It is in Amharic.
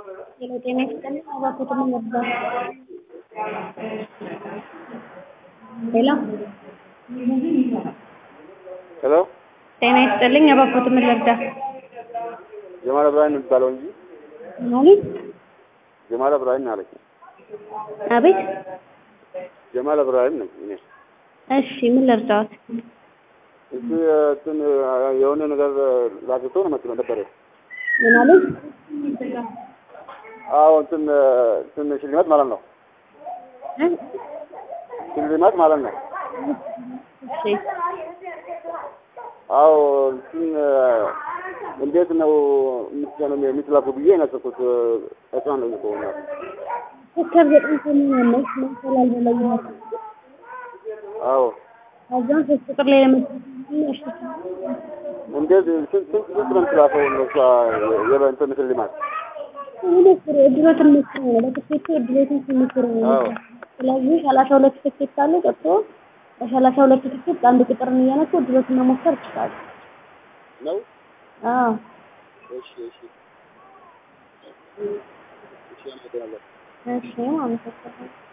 ጤና ይስጥልኝ እባክዎትን ምን ልርዳዎት? ሄሎ ሄሎ ጤና ይስጥልኝ እባክዎትን ምን ልርዳ? ጀማል እብራሂም ነው የሚባለው እንጂ ማለት ጀማል እብራሂም ነው አለኝ። አቤት ጀማል እብራሂም ነኝ እኔ። እሺ ምን ልርዳዎት? እንትን የሆነ ነገር ላግቶ ነው መስሎ ነበር። ምን አሉኝ? አዎ እንትን ሽልማት ማለት ነው። ሽልማት ማለት ነው። እሺ አዎ እንዴት ነው የምትላኩ ብዬ ነገርኩት። እሷን ነው የቆመው። ኮከብ 985 መሰላል በላይ ነው። አዎ አዛን ሶስት ቁጥር ላይ ለመጥተሽ እንዴት ስንት ነው የምትላከው? የእንትን ሽልማት እድሎትን መስሎ ነው ለትኬቱ እድሎትን ስንስር ነው። ስለዚህ 32 ትኬት አለ ቀጥቶ በ32 ትኬት አንድ ቁጥርን እያነሱ እድሎትን መሞከር ይችላሉ ነው። አዎ እሺ አመሰግናለሁ። እሺ አመሰግናለሁ።